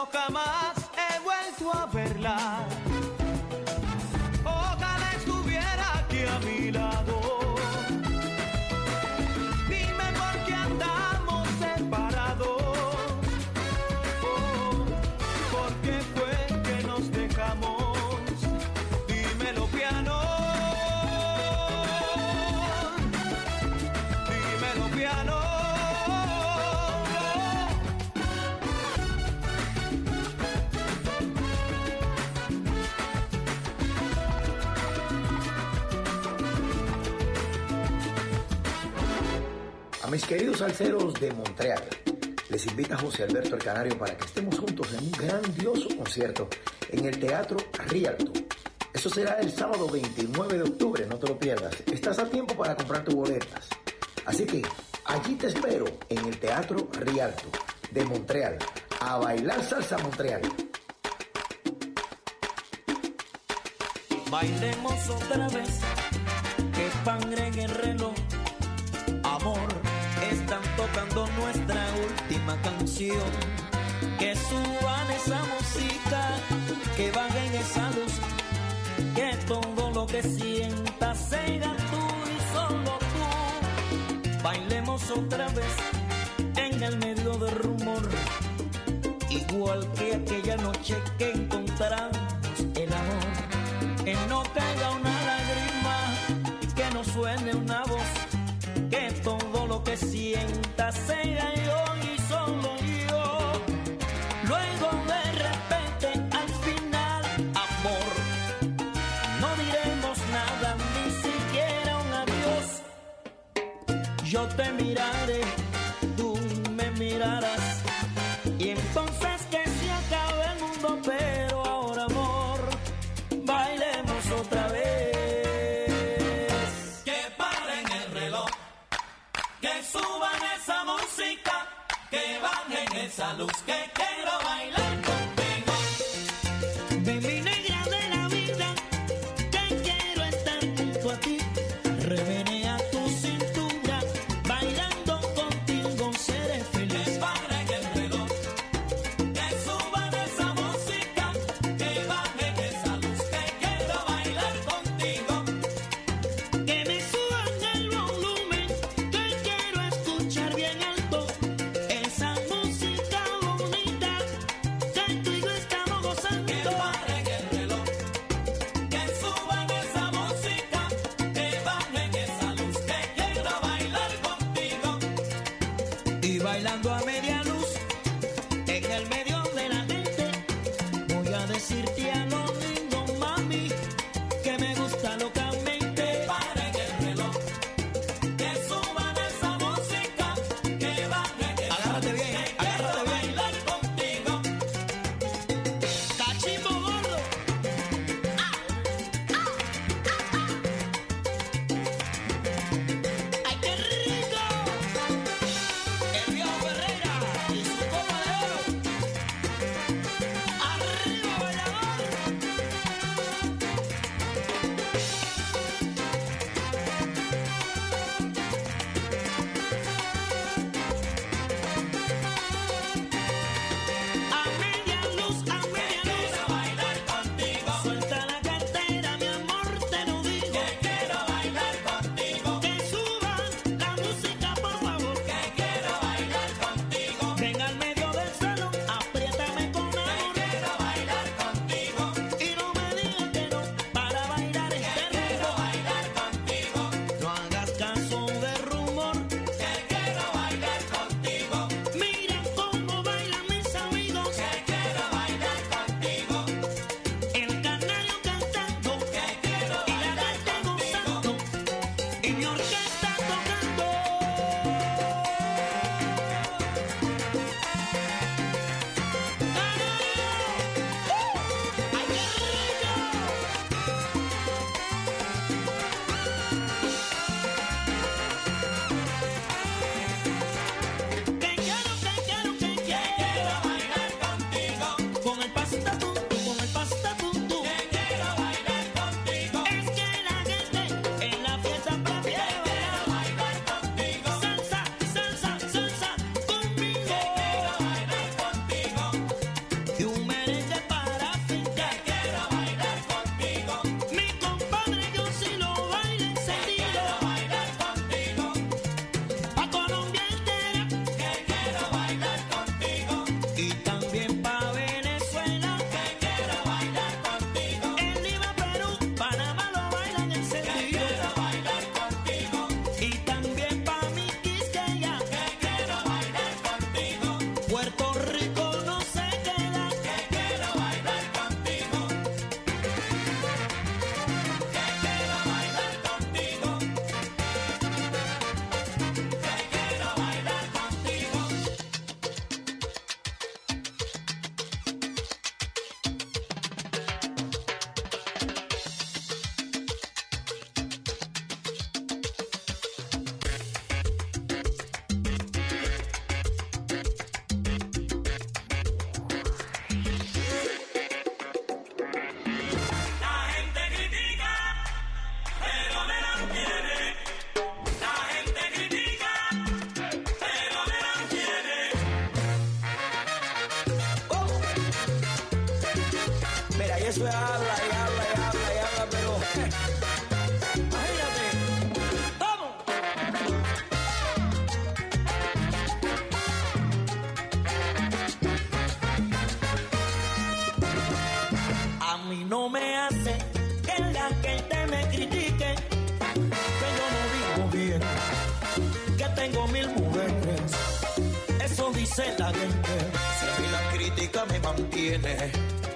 pero jamás he vuelto a verla. Ojalá estuviera aquí a mi lado. Dime por qué andamos separados. Oh, ¿por qué fue que nos dejamos? Dímelo, piano. Dímelo, piano. A mis queridos salseros de Montreal, les invita José Alberto el Canario para que estemos juntos en un grandioso concierto en el Teatro Rialto. Eso será el sábado 29 de octubre, no te lo pierdas. Estás a tiempo para comprar tus boletas. Así que allí te espero en el Teatro Rialto de Montreal, a bailar salsa Montreal. Bailemos otra vez, que pangre en el reloj. Amor, están tocando nuestra última canción. Que suban esa música, que bajen esa luz. Que todo lo que sientas sea tú y solo tú. Bailemos otra vez en el medio del rumor, igual que aquella noche que encontramos el amor. Que no caiga una lágrima y que no suene una voz. Que todo lo que sientas sea yo y solo yo. Luego de repente al final, amor, no diremos nada, ni siquiera un adiós. Yo te miraré, tú me mirarás, y entonces que se acabe el mundo. Pero ahora, amor, bailemos otra vez. Que suban esa música, que bajen esa luz, que quiero bailar contigo. De mi negra de la vida, que quiero estar junto a ti. Remenea tu cintura, bailando contigo seré feliz. Que paren el reloj, que suban esa música, que bajen esa luz, que quiero bailar contigo. Que me suban el volumen, que quiero escuchar bien alto esa música bonita que tú y yo estamos gozando. Que paren el reloj, que suban esa música, que bajen esa luz, que quiero bailar contigo. Y bailando a media luz, en el medio de la gente, voy a decirte a lo lindo, mami, que me gusta locamente. Que paren el reloj, que suban esa música, que bajen esa Agárrate luz, bien, que quiero agárrate bien. bailar contigo. ¡Cachimbo gordo! ¡Ay, qué rico! El viejo Ferreira. eso es habla y habla y habla y habla, pero imagínate. ¡Vamos! A mí no me hace que la gente me critique, que yo no vivo bien, que tengo 1000 mujeres. Eso dice la gente. Si a mí la crítica me mantiene.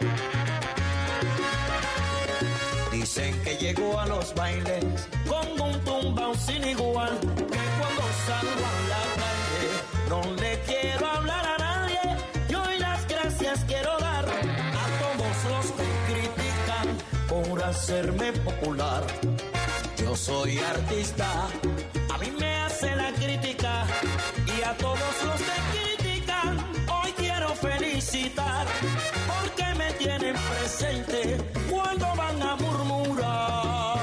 Dicen que llego a los bailes con un tumbao sin igual, que cuando salgo a la calle no le quiero hablar a nadie. Yo y las gracias quiero dar a todos los que critican por hacerme popular. Yo soy artista, a mí me hace la crítica, y a todos los que critican hoy quiero felicitar, porque me tienen presente cuando van a murmurar.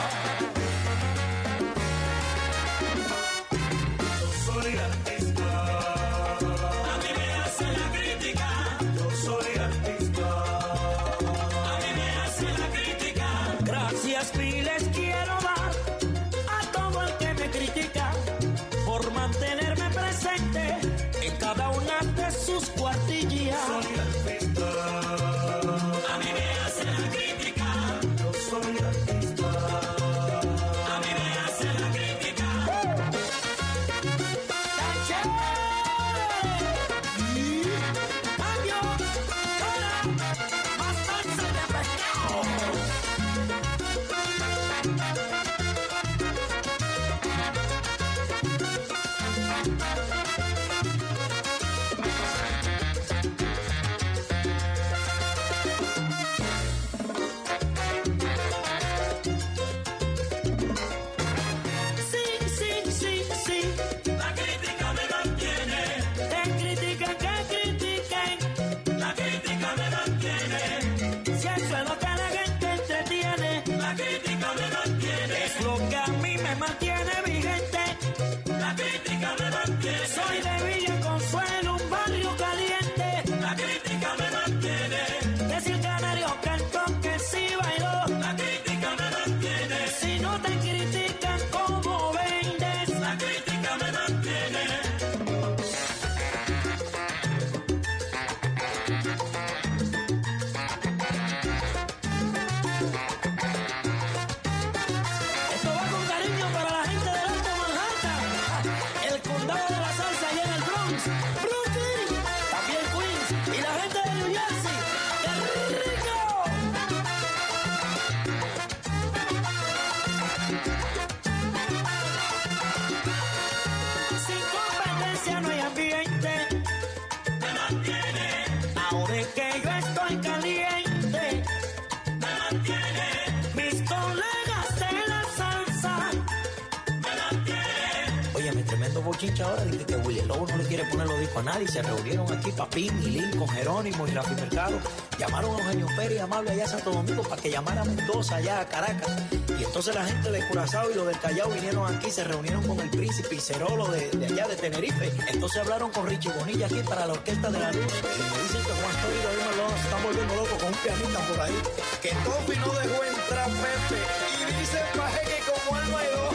Yo soy artista, a mí me hace la crítica. Yo soy artista, a mí me hace la crítica. Gracias miles quiero dar a todo el que me critica por mantenerme presente en cada una de sus cuartillas. Soy artista, a mí me hace la crítica. Yo soy artista, a mí me hace la crítica. ¡Tache! Y cambio, ahora, más salsa de pescado. Soy de Villa Consuelo, un barrio caliente. La crítica me mantiene. Que si el canario cantó, que si bailó. La crítica me mantiene. Si no te critican, ¿cómo vendes? La crítica me mantiene. Esto va con cariño para la gente del Alto Manhattan, el condado de la salsa allá en el Bronx, Brooklyn, también Queens, y la gente de New Jersey. ¡Qué rico! Sin competencia no hay ambiente. Me mantiene. Ahora es que yo estoy caliente. Me mantiene. Mis colegas de la salsa. Me mantiene. Óyeme, tremendo bochincha ahora. Dice que Willy Lobo no le quiere poner los discos a nadie. Se reunieron aquí Papín y Lil con Jerónimo y Rafi Mercado. Llamaron a Eugenio Pérez y Amable allá a Santo Domingo para que llamara a Mendoza allá a Caracas. Y entonces la gente de Curazao y los del Callao vinieron aquí, se reunieron con el Príncipe y Cerolo de allá de Tenerife. Entonces hablaron con Richie Bonilla aquí para la Orquesta de la Luz. Y me dicen que Juan Toro y David Malón se están volviendo locos con un pianista por ahí. Que Tofi no dejó entrar Pepe. Y dice Paje que como alma hay dos.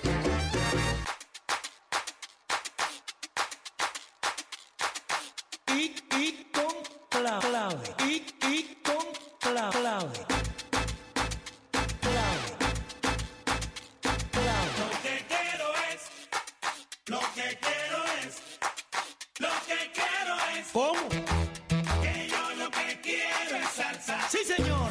Y con clave. Y con clave. ¿Cómo? Que yo lo que quiero es salsa. ¡Sí, señor!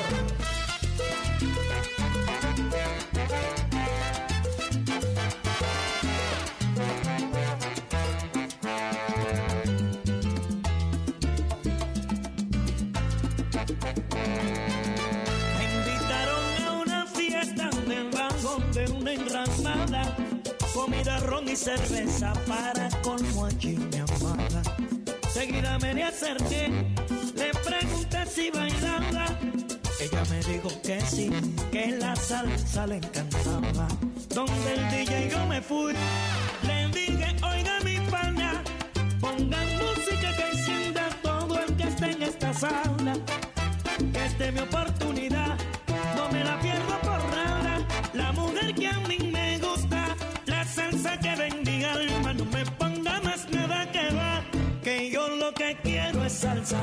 Me invitaron a una fiesta del vagón de una enramada, comida, ron y cerveza para colmo allí mi amada. Seguida me le acerqué, le pregunté si bailaba. Ella me dijo que sí, que la salsa le encantaba. Donde el DJ yo me fui, le dije, oiga mi pana, pongan música que encienda todo el que esté en esta sala. Que diste mi oportunidad, no me la pierdo por nada. La mujer que a mí me gusta, la salsa que bendiga alma, no me ponga más nada que va, que yo lo que quiero es salsa.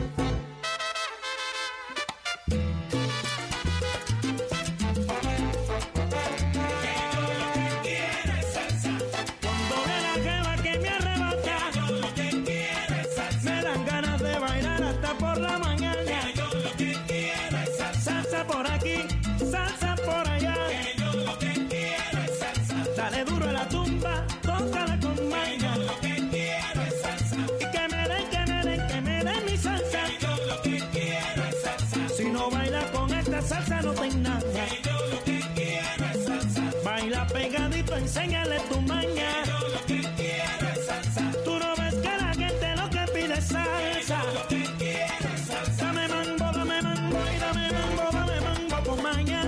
Salsa no te nada. Yo lo que quiero es salsa. Baila pegadito, enséñale tu maña. Yo lo que quiero es salsa. Tú no ves que la gente lo que pide es salsa. Yo lo que quiero es salsa. Dame mambo y dame mambo con maña.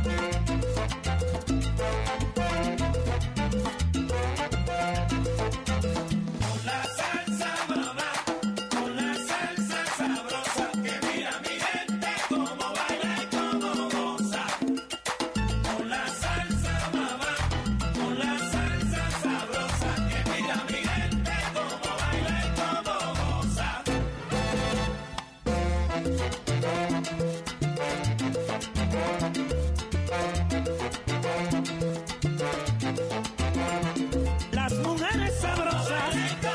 Con la salsa mamá, con la salsa sabrosa, que mira mi gente cómo baila y cómo goza. Con la salsa mamá, con la salsa sabrosa, que mira mi gente cómo baila y cómo goza. Las mujeres sabrosas,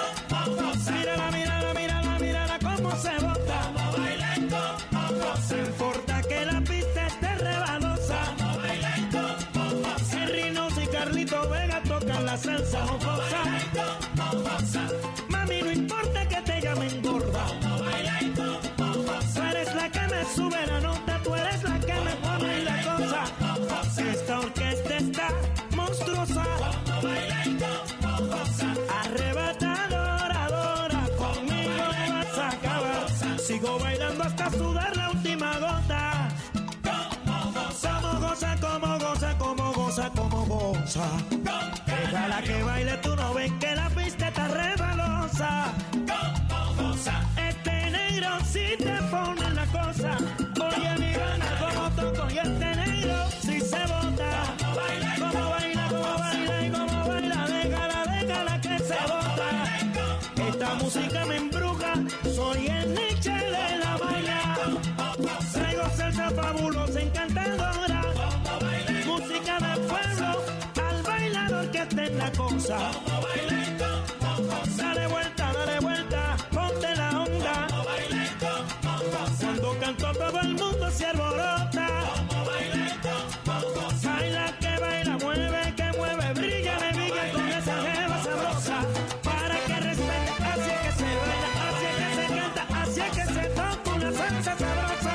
mírala cómo se bota. Cómo baila y cómo goza. No importa que la pista esté rebalosa. Cómo baila y cómo goza. Rinos y Carlito Vega tocan la salsa jocosa. Cómo goza. Mami, no importa que te llamen gorda. Cómo baila y cómo goza. Tú eres la que me sube la nota, tú eres la que me pone la cosa. Esta orquesta está monstruosa, Cómo baila y cómo goza. arrebatadora, conmigo no vas a acabar. Sigo bailando hasta sudar la última gota. Cómo goza. Como goza, como goza, como goza, como goza. Déjala que baile, tú no ves que la pista está rebalosa. Cómo goza. Este negro si te pone la cosa. Oye mi gana como toco y este negro si se bota. Cómo baila y Como baila, como baila y como baila. Déjala que se bota. Esta música me embruja, soy el Nietzsche de la baila. Traigo salsa fabulosa, encantadora. Música del pueblo, al bailador que esté en la cosa. Cómo baila y cómo goza. Dale vuelta, ponte la onda. Cómo baila y cómo goza. Cuando canto todo el mundo se alborota. Cómo baila y cómo goza. Baila que baila, mueve que mueve, brilla de brilla con esa jeva sabrosa. Para que respete, así es que se baila, así es que se canta, así es que se toca una salsa sabrosa.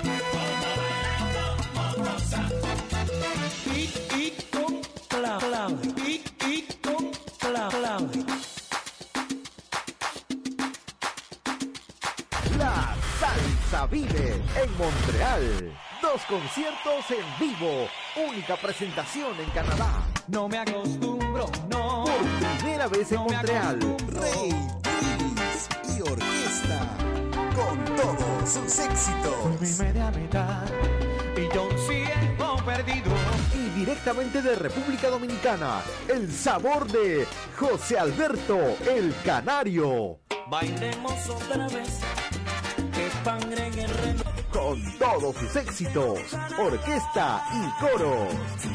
Cómo goza. Y con clave, y con clave. La Salsa Vive en Montreal. 2 conciertos en vivo. Única presentación en Canadá. No me acostumbro, no. Por primera vez en No me Montreal. acostumbro. Rey Luis y orquesta con todos sus éxitos. Mi media mitad y yo siento perdido. Y directamente de República Dominicana, el sabor de José Alberto el Canario. Bailemos otra vez, que pangre en el reloj. Con todos sus éxitos, orquesta y coros.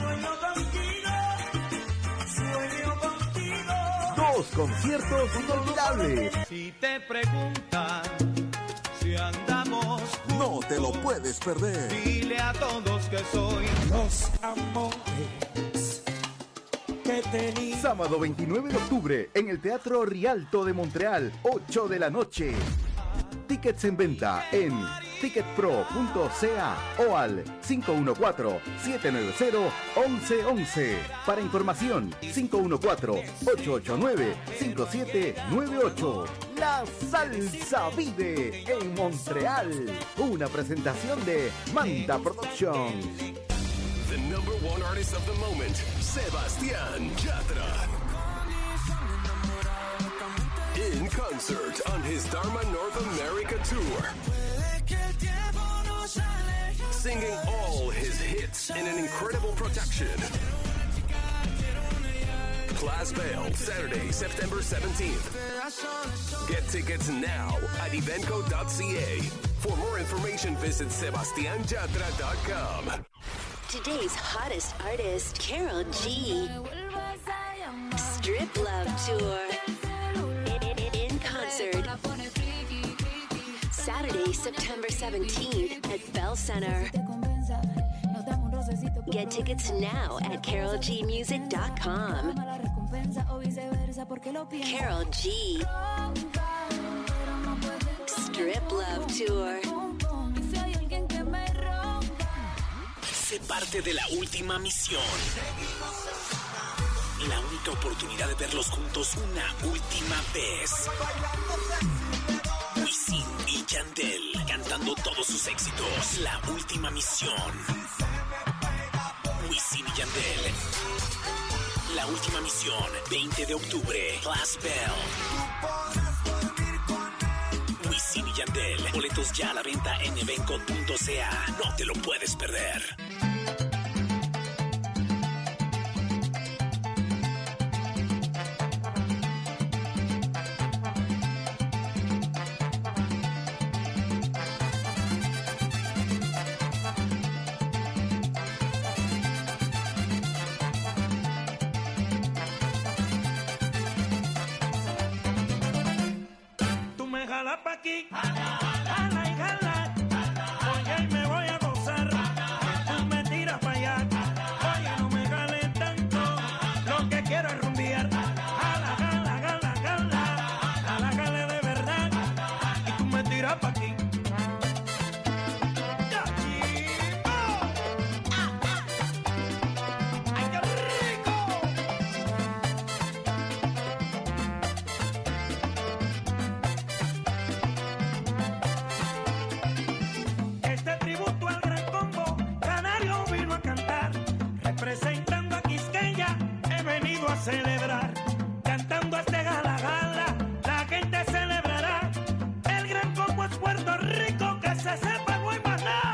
Sueño contigo. 2 conciertos inolvidables. Si te preguntan si andamos, No te lo puedes perder. dile a todos que soy. Los amores que tenía. Sábado 29 de octubre en el Teatro Rialto de Montreal, 8 de la noche. Tickets en venta en ticketpro.ca o al 514-790-1111. Para información, 514-889-5798. La Salsa Vive en Montreal. Una presentación de Manta Productions. The number one artist of the moment, Sebastián Yatra. In concert on his Dharma North America tour. Puede que el tiempo nos singing all his hits in an incredible production. Class Bale, Saturday, September 17th. Get tickets now at evenco.ca. For more information, visit sebastianyatra.com. Today's hottest artist, Karol G. Strip Love Tour. In concert. Saturday, September 17th at Bell Center. Get tickets now at KarolGmusic.com. Karol G. Strip Love Tour. Sé parte de la última misión. La única oportunidad de verlos juntos una última vez. Wisin y Yandel cantando todos sus éxitos. La última misión. Wisin y Yandel. La última misión, 20 de octubre, Class Bell. Wisin y Yandel. Boletos ya a la venta en evenco.ca. No te lo puedes perder. Aquí, jala y jala, oye y me voy a gozar, tú me tiras para allá, oye no me jales tanto, lo que quiero es rumbear, jala, jala, jala, jala, jala, jala de verdad, y tú me tiras para aquí. Celebrar, cantando este gala gala, la gente celebrará. El gran combo es Puerto Rico, que se sepa no hay más nada.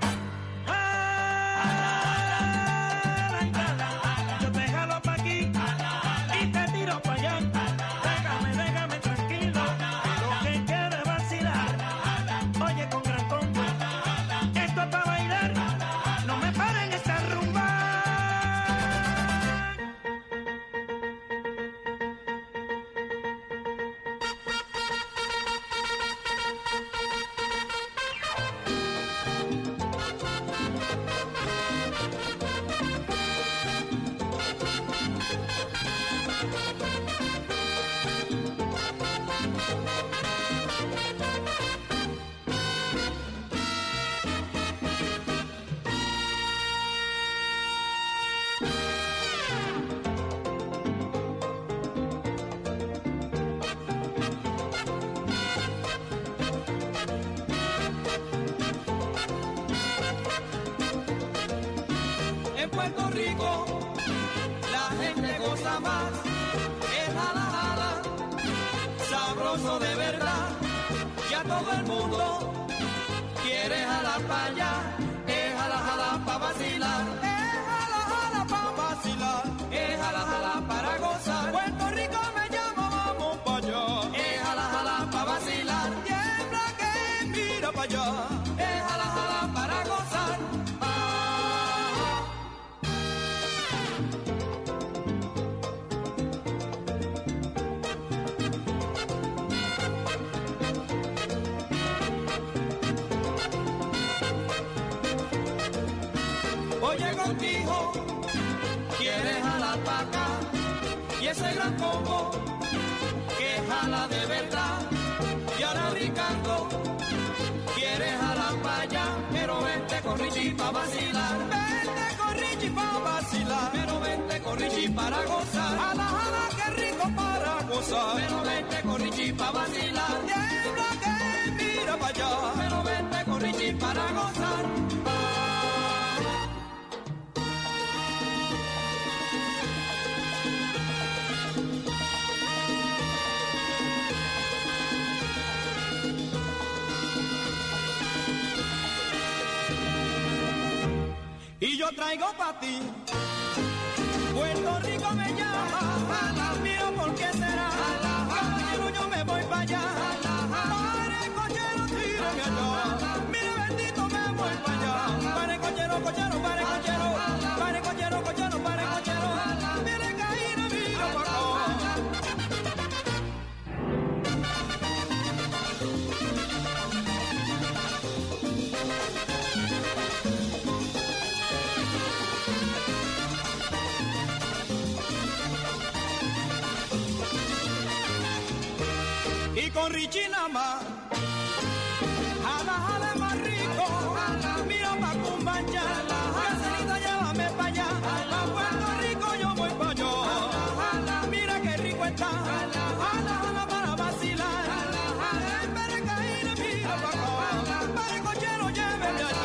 Yo te jalo pa' aquí y te tiro pa' allá. Déjame tranquilo, lo que quiero es vacilar. Oye con gran combo, esto es pa' bailar, no me paren esta rumba. En Puerto Rico la gente goza más, es jala jala, sabroso de verdad, ya todo el mundo quiere jalar para allá, es jala jala para vacilar, es jala jala para vacilar, es jala jala para gozar. Puerto Rico me llama, vamos para allá, es jala jala para vacilar, tiembla que mira para allá, es jala jala para gozar. Oye contigo, quieres jalar pa' acá, y ese gran combo, que jala de verdad, y ahora Ricardo, quieres jalar pa' allá, pero vente con Richie pa' vacilar, vente con Richie pa' vacilar, pero vente con Richie para gozar, jala jala que rico para gozar, pero vente con Richie pa' vacilar, tiembla que mira pa' allá, pero vente con Richie para gozar. Y yo traigo pa' ti, Puerto Rico me llama, mira por qué será, caballero yo me voy para allá, para el cochero tírame allá, mira bendito me voy para allá, para el cochero, cochero, para el cochero, para el cochero, cochero, para el cochero, mira caína, mira para acá. Y con Richie nada más, jala, jala más rico, mira pa' Cumbancha, Caserita llévame pa' allá, a Puerto Rico yo voy pa' allá, mira qué rico está, jala, jala para vacilar, en Berecaína mira pa' acá, para el cochero lléveme allá.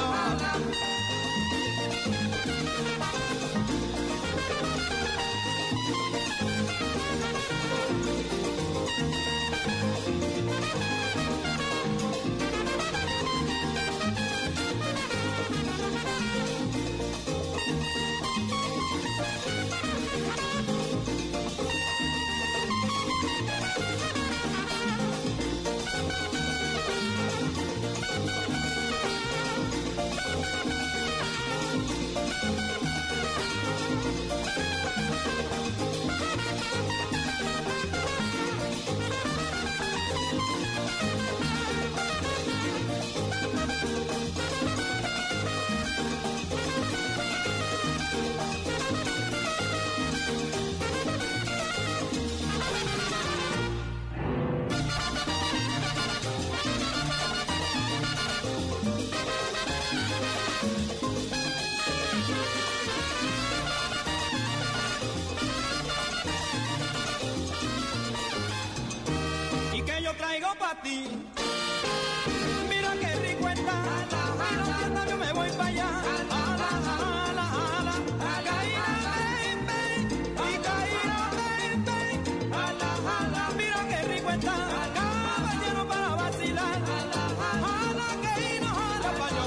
Traigo pa' ti, mira qué rico está, mira también me voy pa' allá, ala, ala, ala, caína, ven, ven, y caína, ven, ven, ala, ala, mira qué rico está, caballero para vacilar, ala, caína, ala, pa' allá.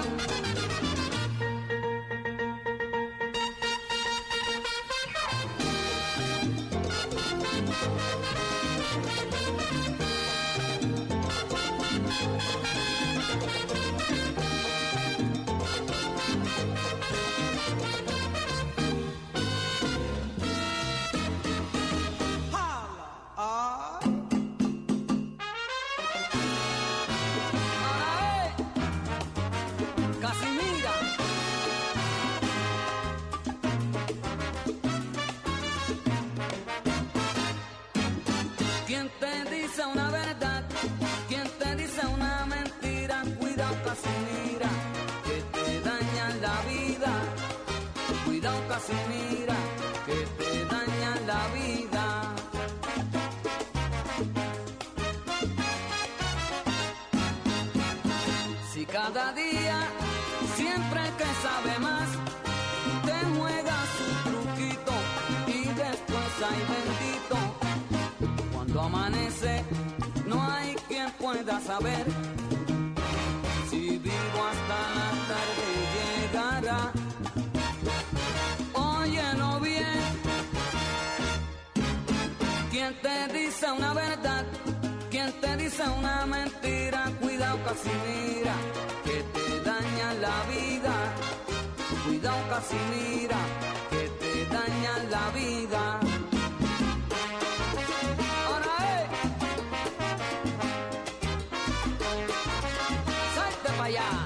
¿Quién te dice una verdad? ¿Quién te dice una mentira? Cuidado, Casimira, que te dañan la vida. Cuidado, Casimira, que te dañan la vida. Si cada día, siempre que sabe más, te juega su truquito y después hay bendito. Cuando amanece, no hay quien pueda saber si vivo hasta la tarde llegará. Óyelo bien. ¿Quién te dice una verdad? ¿Quién te dice una mentira? Cuidado, Casimira, que te daña la vida. Cuidado, Casimira, que te daña la vida. Allá.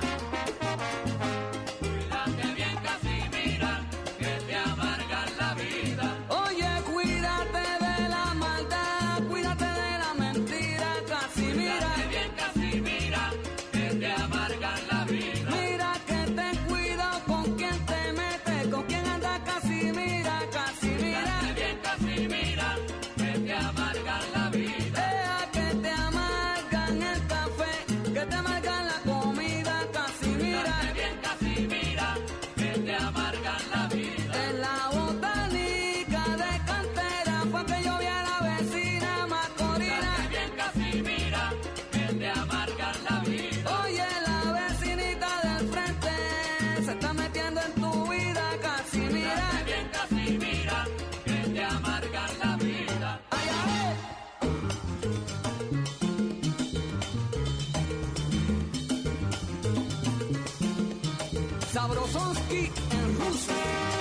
Cuídate bien, Casimira, que te amargan la vida. Oye, cuídate de la maldad, cuídate de la mentira, Casimira. Cuídate bien, Casimira, que te amargan la vida. Mira que ten cuidado con quien te mete, con quien anda, Casimira, Casimira. Cuídate bien, Casimira, que te amargan la vida. Deja que te amargan el café, que te amargan la comida, Casimira. Sabrosonsky en ruso.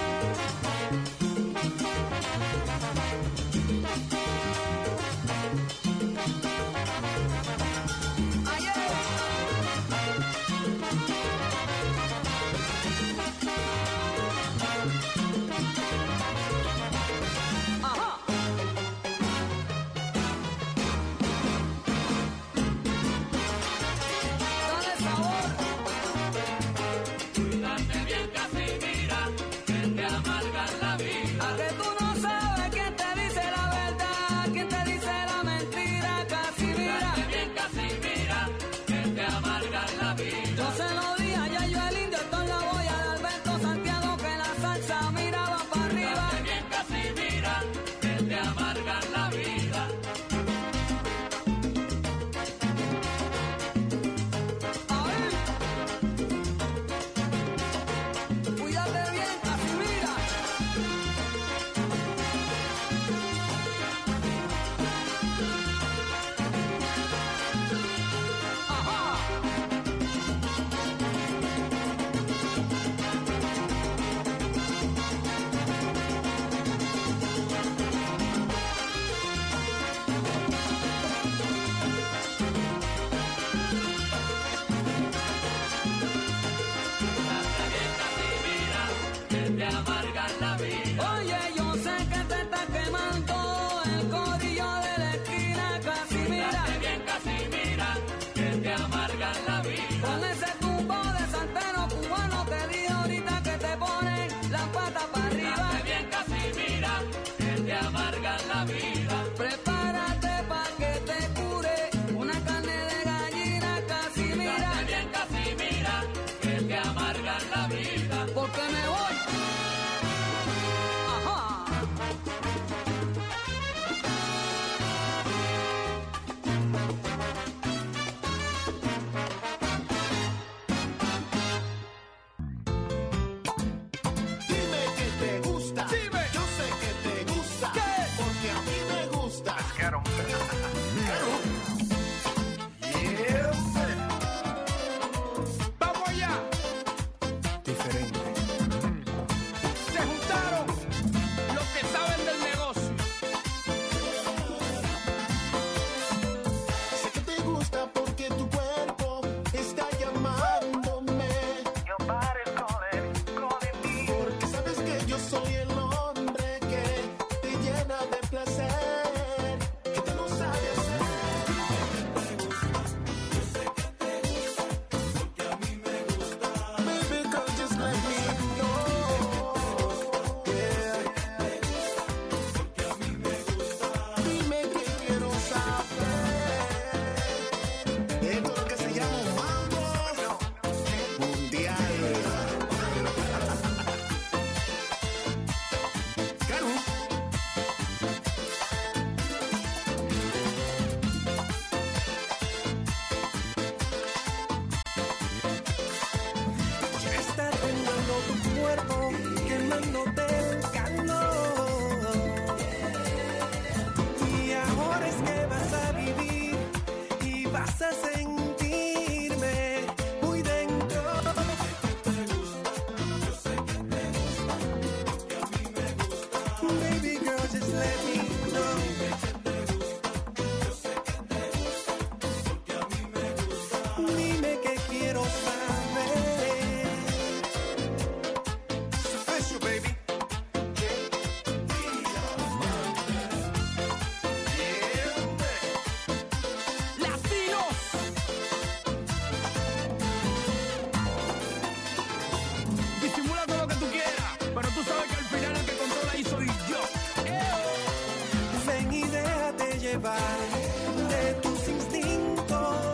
De tus instintos,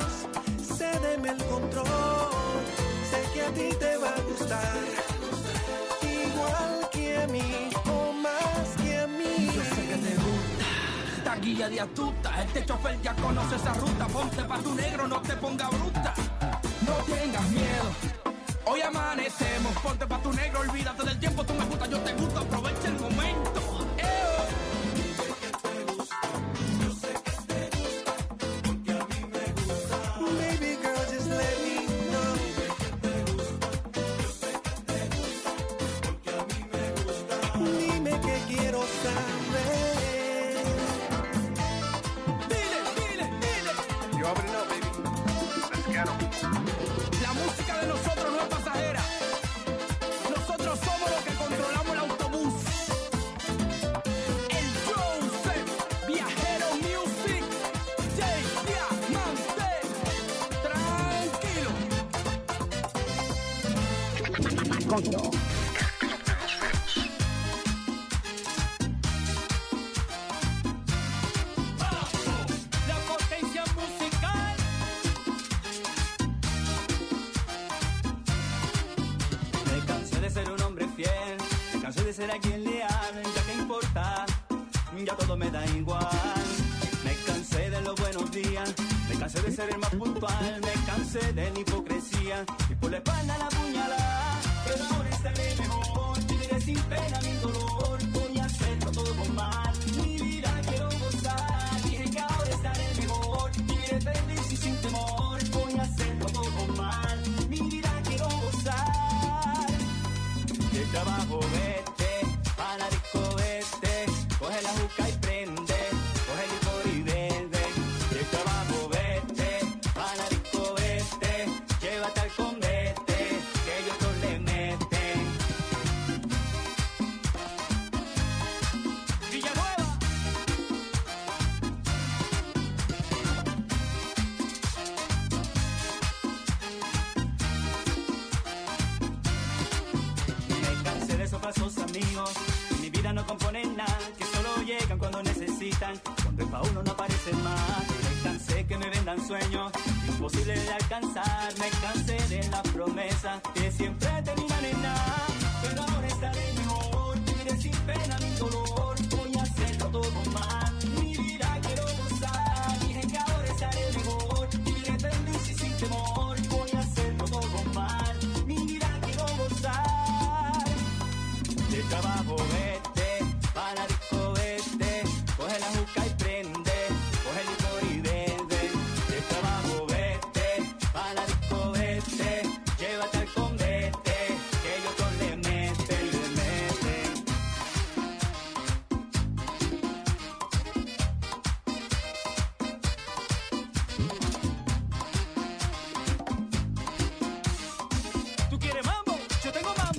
cédeme el control. Sé que a ti te va a gustar, igual que a mí o más que a mí. Yo sé que te gusta esta guía de astuta. Este chofer ya conoce esa ruta. Ponte pa' tu negro, no te ponga bruta. No tengas miedo, hoy amanecemos. Ponte pa' tu negro, olvídate del tiempo. Tú me gustas, yo te gusto, aprovecha el momento. Condo. La potencia musical. Me cansé de ser un hombre fiel, me cansé de ser alguien leal, ya que importa, ya todo me da igual. Me cansé de los buenos días, me cansé de ser el más puntual, me cansé de la hipocresía y por la espalda la puñalada. Pero ahora estaré mejor, viviré sin pena mi dolor, voy a hacerlo todo con mal, mi vida quiero gozar. Dije que ahora estaré mejor, viviré feliz y sin temor, voy a hacerlo todo con mal, mi vida quiero gozar. Del trabajo vete, para la disco vete, coge la juca y prende, coge el licor y bebe. Del trabajo vete, para la disco vete, llévate al convete, que ellos no le meten. Villanueva. Me cansé de esos falsos amigos, mi vida no componen nada, que solo llegan cuando necesitan, cuando es pa' uno no aparecen más. Me cansé que me vendan sueños, imposible de alcanzar, me cansé de las promesas que siempre terminan en nada. Pero ahora estaré mejor, viviré sin pena mi dolor, voy a hacerlo todo mal, mi vida quiero gozar. Dije que ahora estaré mejor, viviré feliz y sin temor, voy a hacerlo todo mal, mi vida quiero gozar. Del trabajo vete, para la disco vete, coge la juca y prende, coge el licor y bebe. Del trabajo vete, para la disco vete, llévate al convete, que ellos no le meten, le meten. ¿Tú quieres mambo? Yo tengo mambo.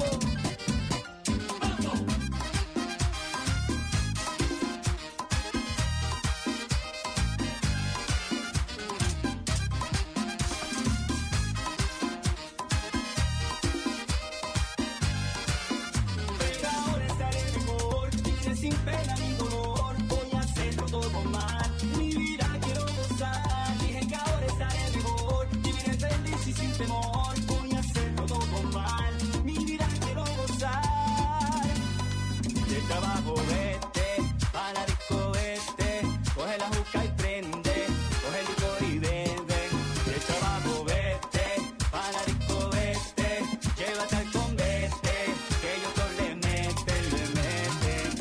Pero ahora estaré mejor, viviré sin pena ni dolor, voy a hacerlo todo mal, mi vida quiero gozar. Dije que ahora estaré mejor, viviré feliz y sin temor, voy a hacerlo todo mal, mi vida quiero gozar. Del trabajo vete, para la disco vete, coge la juca y prende, coge el licor y bebe. Del trabajo vete, para la disco vete, llévate al convete, que ellos no le meten, le meten.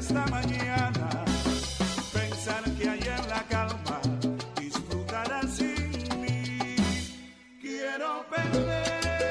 esta mañana, pensar que hay en la calma disfrutarás sin mí. Quiero perderme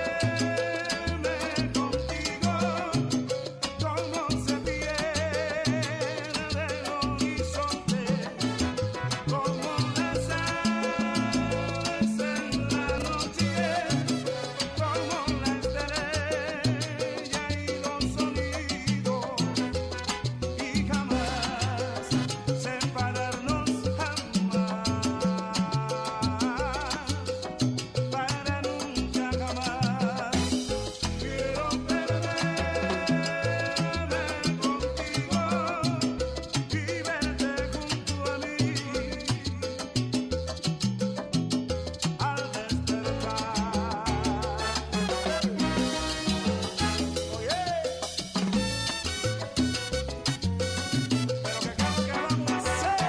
contigo, como se pierde el horizonte, como las aves en la noche, como la estrella y los sonidos, y jamás separarnos, jamás, para nunca jamás. Quiero perderme contigo y verte junto a mí al despertar. Oye, pero ¿qué vamos a hacer?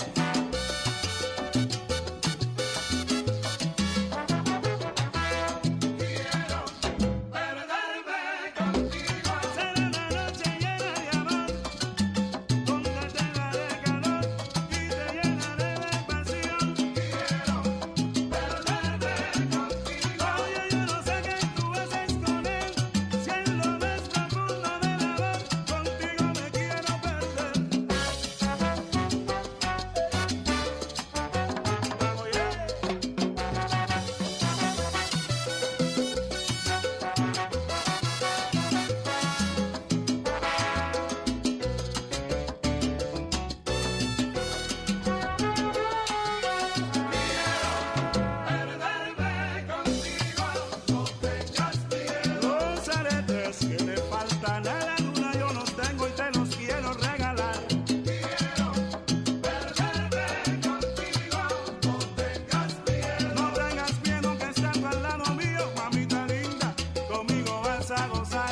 Perderme contigo, será una noche llena de amor, donde te daré calor y te llenaré de pasión. Quiero perderme contigo. Oye, yo no sé qué tú haces con él, si en lo más profundo del amor, contigo me quiero perder. Oye. Perderme contigo, no tengas miedo. Los aretes que le faltan a la luna yo los tengo y te los quiero regalar. Quiero perderme contigo, no tengas miedo. No tengas miedo que estando al lado mío, mamita linda, conmigo vas a gozar.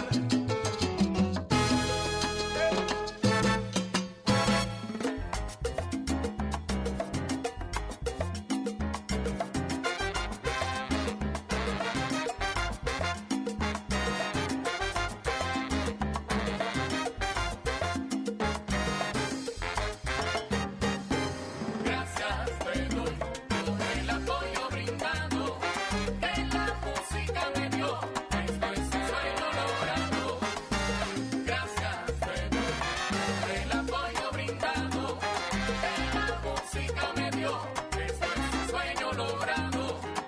Gracias te doy por el apoyo brindado, que la música me dio, esto es un sueño logrado. Gracias te doy por el apoyo brindado, que la música me dio, esto es un sueño logrado.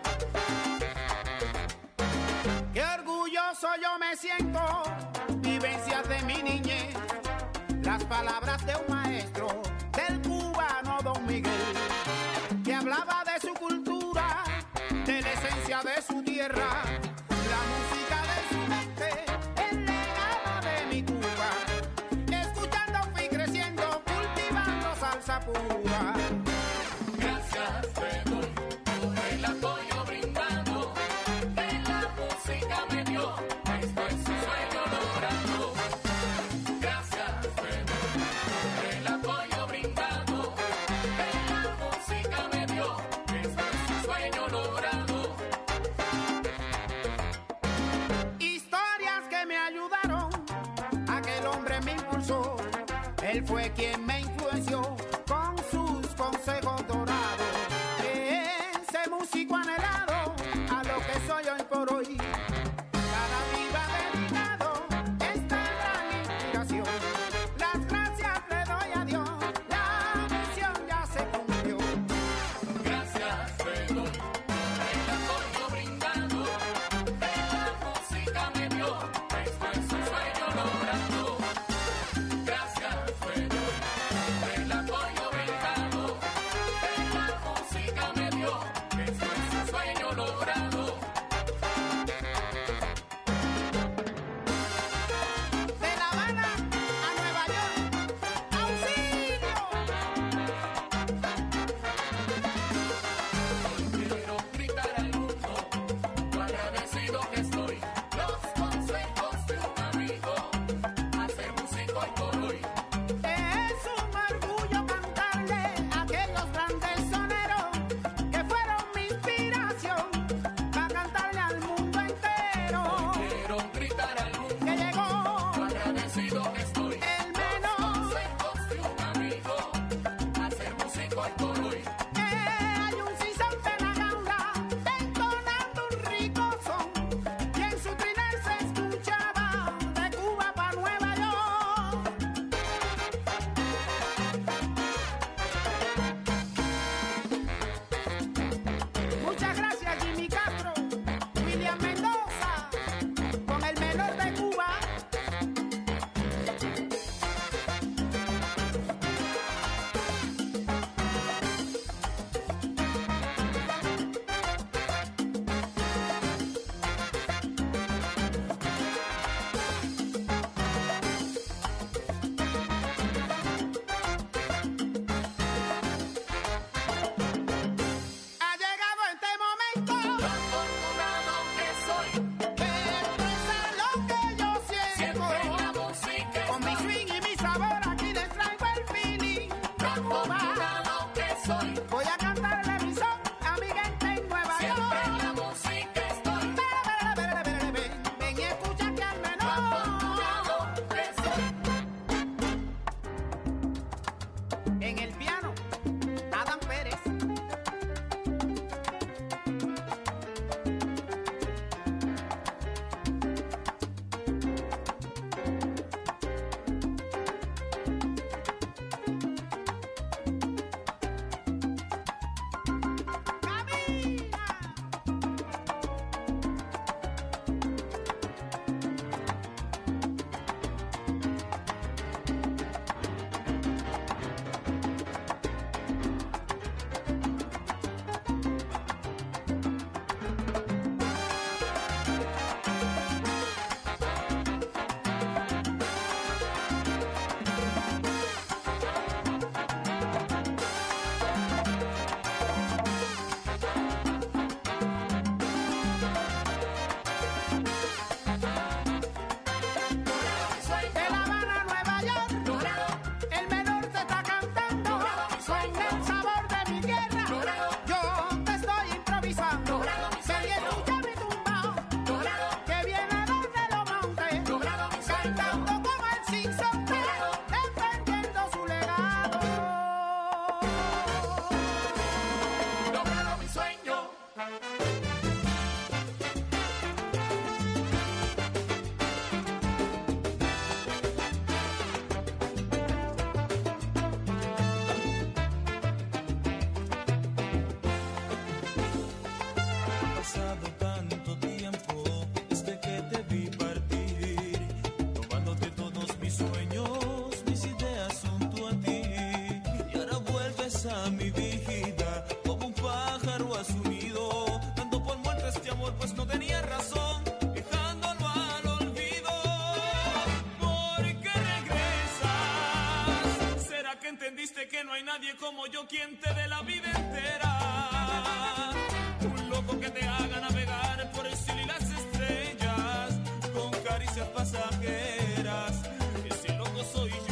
Qué orgulloso yo me siento, vivencias de mi niñez, las palabras de un maestro, del cubano Don Miguel, que hablaba de su cultura, de la esencia de su tierra, la música de su mente, el legado de mi Cuba. Escuchando fui creciendo, cultivando salsa pura. Gracias te doy por el apoyo brindado, que la música me dio, esto es un sueño logrado. Gracias te doy por el apoyo brindado, que la música me dio, esto es un sueño logrado. Historias que me ayudaron, aquel hombre me impulsó, él fue quien me influenció con sus consejos dorados. Ese músico anhelado a lo que soy hoy por hoy, cada viva dedicado esta gran inspiración. Las gracias le doy a Dios, la misión ya se cumplió. Gracias te doy por el apoyo brindado, que la música me dio, esto es un sueño logrado. Gracias te doy por el apoyo hay nadie como yo quien te dé la vida entera. Un loco que te haga navegar por el cielo y las estrellas con caricias pasajeras. Ese loco soy yo.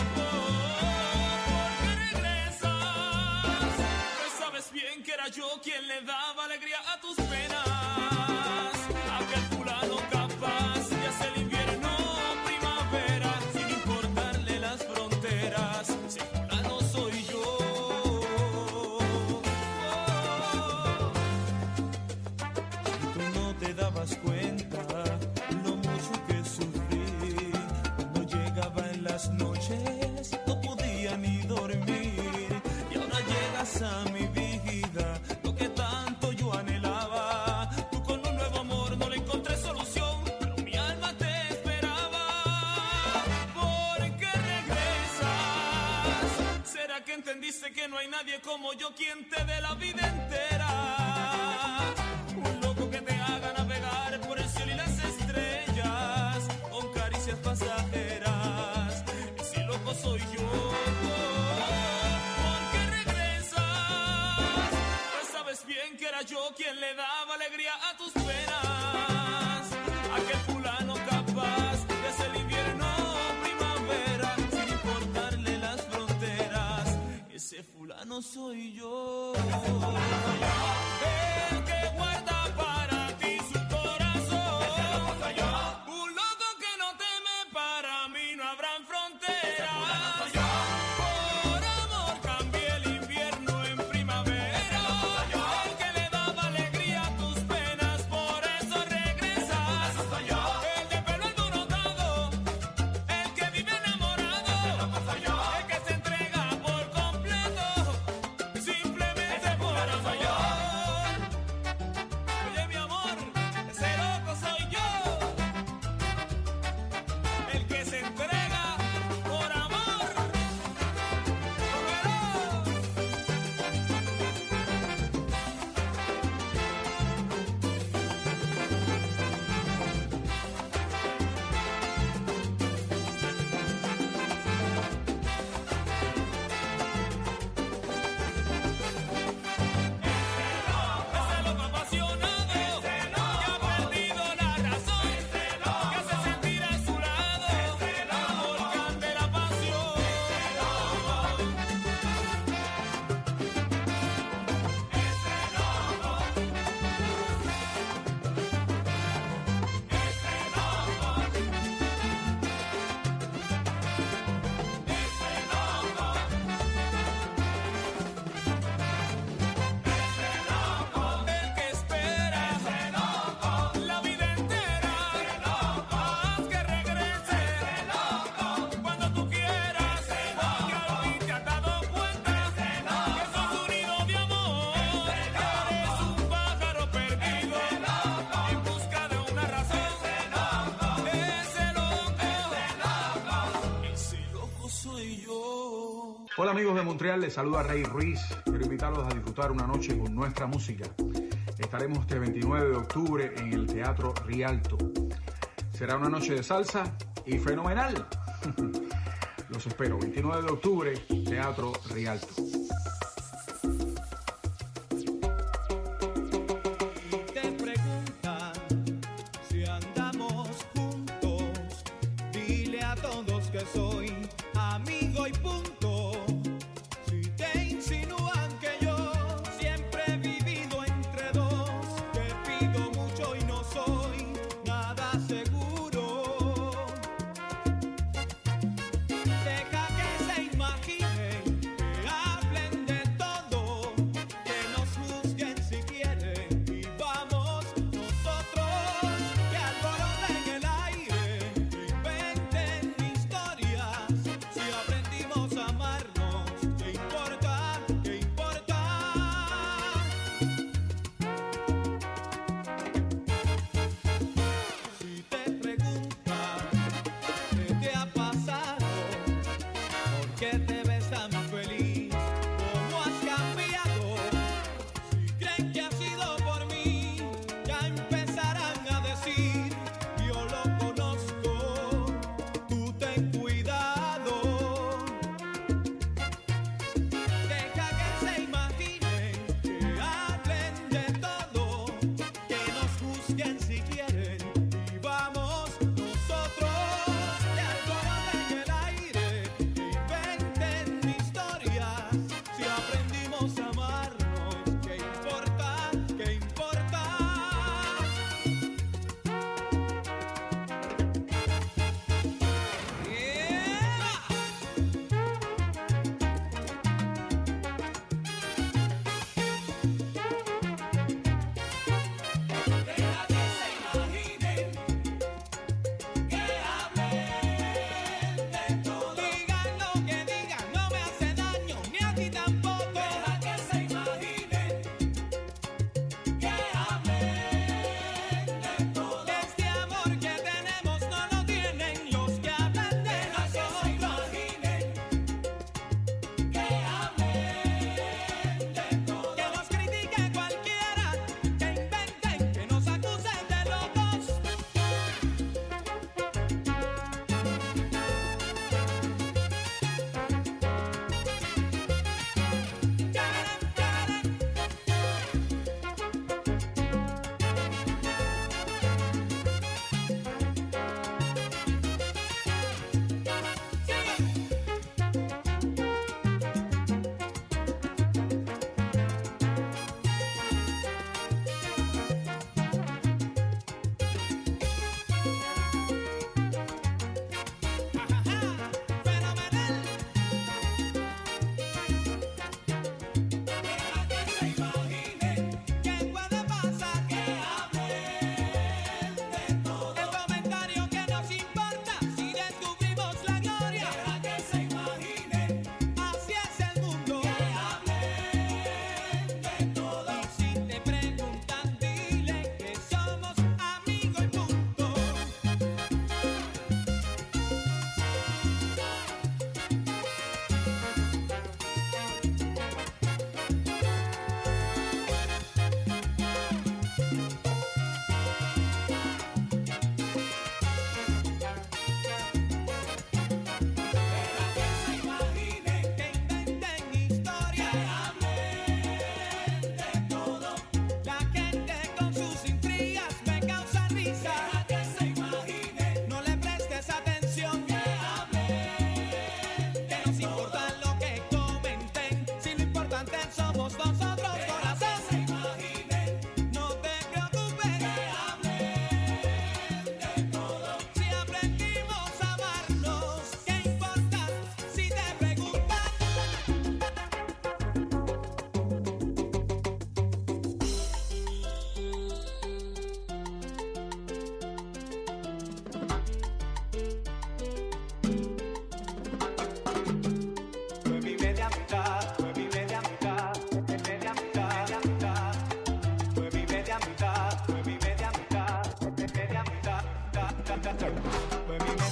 ¿Por qué regresas? Pues sabes bien que era yo quien le daba alegría a tus penas. Aquel fulano capaz de hacer el invierno primavera sin importarle las fronteras. Ese fulano soy yo. Y tú no te dabas cuenta lo mucho que sufrí cuando llegaba en las noches, no podía ni dormir. Y ahora llegas a mi vida, lo que tanto yo anhelaba. Tú con un nuevo amor no le encontré solución, pero mi alma te esperaba. ¿Por qué regresas? ¿Será que entendiste que no hay nadie como yo quien te dé la vida entera? Un loco que te haga navegar por el cielo y las estrellas con caricias pasajeras. Ese loco soy yo. ¿Por qué regresas? Pues sabes bien que era yo quien le daba alegría a tus penas. Aquel fulano capaz de hacer el invierno primavera sin importarle las fronteras. Ese fulano soy yo. El que guarda para ti su corazón. Un loco que no teme, para mí no habrán fronteras. Por amor cambié el invierno en primavera. El que le daba alegría a tus penas, por eso regresas. El de pelo alborotado, el que vive enamorado, el que se entrega por completo, simplemente por amor. Oye mi amor, ese loco soy yo, el que se entrega por amor. Ese loco apasionado, que ha perdido la razón, que hace sentir a su lado el volcán de la pasión. El que espera la vida entera, haz que regrese cuando tú quieras, que al fin te has dado cuenta que sos un nido de amor, eres un pájaro perdido en busca de una razón. Ese loco soy yo. Hola amigos de Montreal, les saluda Rey Ruiz. Quiero invitarlos a disfrutar una noche con nuestra música. Estaremos este 29 de octubre en el Teatro Rialto. Será una noche de salsa y fenomenal. Los espero, 29 de octubre, Teatro Rialto. Te preguntan si andamos juntos. Dile a todos que soy amigo y punto. Si te insinúan que yo siempre he vivido entre dos, te pido mucho y no soy nada seguro. Deja que se imaginen, que hablen de todo, que nos juzguen si quieren y vamos nosotros, que alboroten el aire, que inventen historias, si aprendimos a amarnos.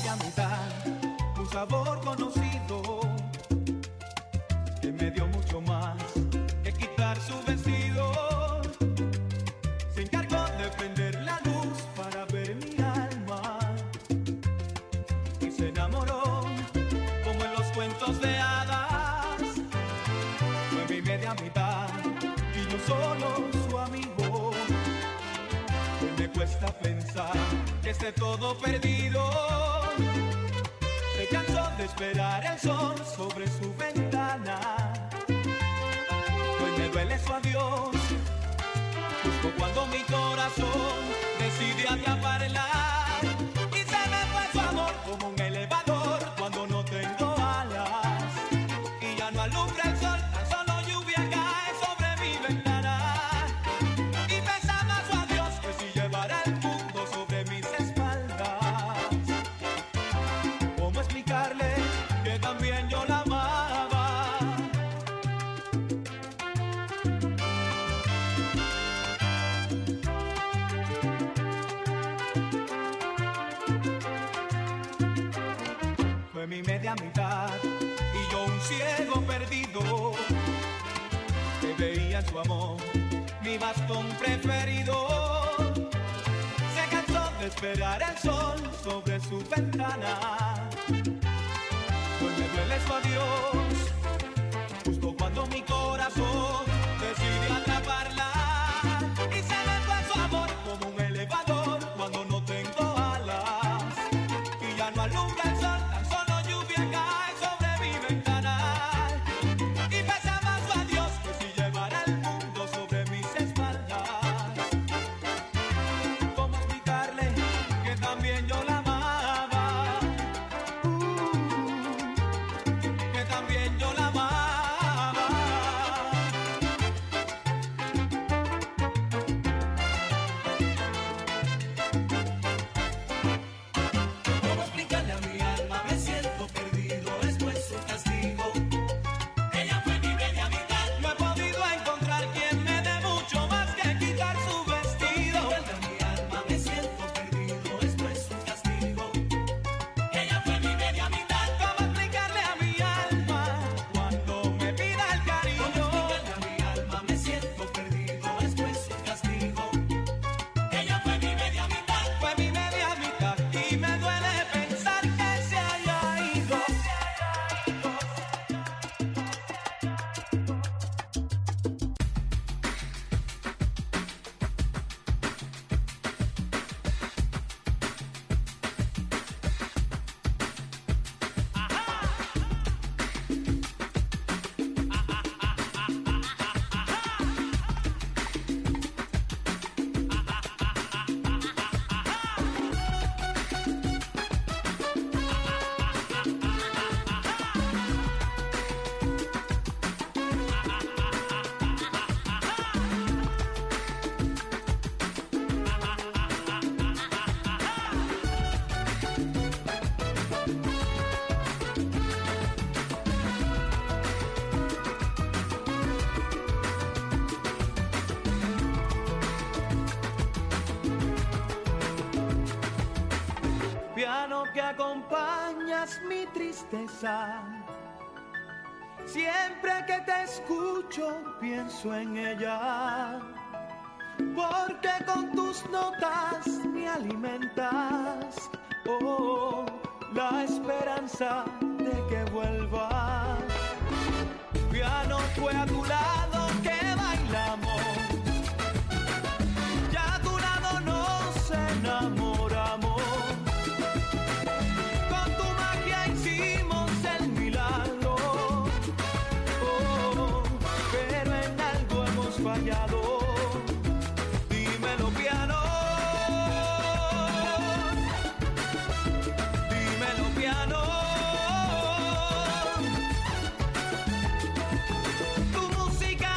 media mitad, un sabor conocido que me dio mucho más que quitar su vestido. Se encargó de prender la luz para ver mi alma y se enamoró como en los cuentos de hadas. Fue mi media mitad y yo solo su amigo. Hoy me cuesta pensar que esté todo perdido. Se cansó de esperar el sol sobre su ventana. Hoy me duele su adiós, justo cuando mi corazón decide atraparla. Y se me fue su amor como un elevador cuando no tengo alas. Y ya no alumbra el sol, tan solo lluvia cae sobre mi ventana. Y pesa más su adiós que si llevara el mundo sobre mis espaldas. ¿Cómo explicarle que también yo la amaba? Fue mi media mitad y yo un ciego perdido que veía en su amor mi bastón preferido. Se cansó de esperar el sol sobre su ventana. Hoy me duele su adiós, justo cuando mi corazón decide atraparla. Y se me fue su amor como un elevador cuando no tengo alas. Y ya no alumbra el sol, tan solo lluvia cae sobre mi ventana. Y pesa más su adiós que si llevara el mundo sobre mis espaldas. ¿Cómo explicarle que también yo la amaba? Que también yo la amaba. ¿Cómo explicarle a mi alma? Me siento perdido, esto es un castigo. Ella fue mi media mitad. No he podido encontrar quien me dé mucho más que quitar su vestido. A mi alma me siento perdido, esto es un castigo. Ella fue mi media mitad. ¿Cómo explicarle a mi alma cuando me pida el cariño? ¿Cómo explicarle a mi alma? Me siento perdido, esto es un castigo. Ella fue mi media mitad. Fue mi media mitad y me duele pensar que se haya ido. Piano que acompañas mi tristeza. Siempre que te escucho pienso en ella, porque con tus notas me alimentas, oh, la esperanza de que vuelvas. Piano fue a tu lado que bailamos, ya a tu lado nos enamoramos. Con tu magia hicimos el milagro, oh, pero en algo hemos fallado. Dímelo, piano. Dímelo, piano. Tu música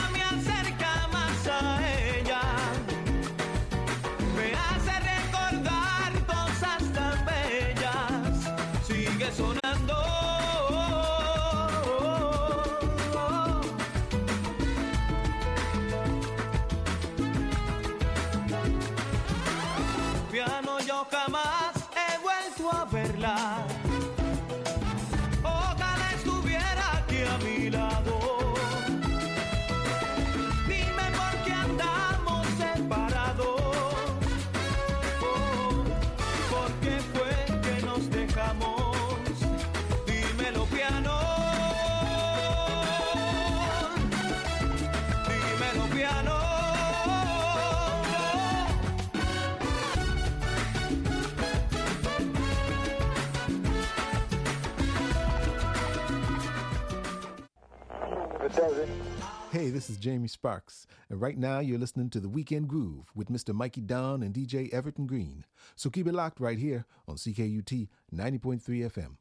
it doesn't. Hey, this is Jamie Sparks, and right now you're listening to The Weekend Groove with Mr. Mikey Don and DJ Everton Green. So keep it locked right here on CKUT 90.3 FM.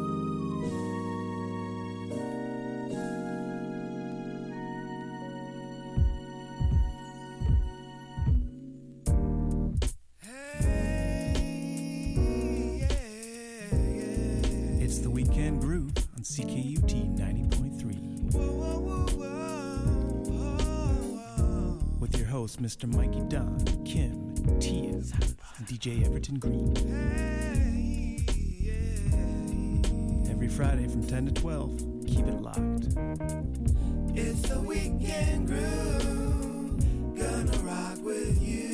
It's The Weekend Groove on CKUT 90.3. With your host, Mr. Mikey Don, Kim, Tia, and DJ Everton Green. Every Friday from 10 to 12, keep it locked. It's the Weekend Groove, gonna rock with you.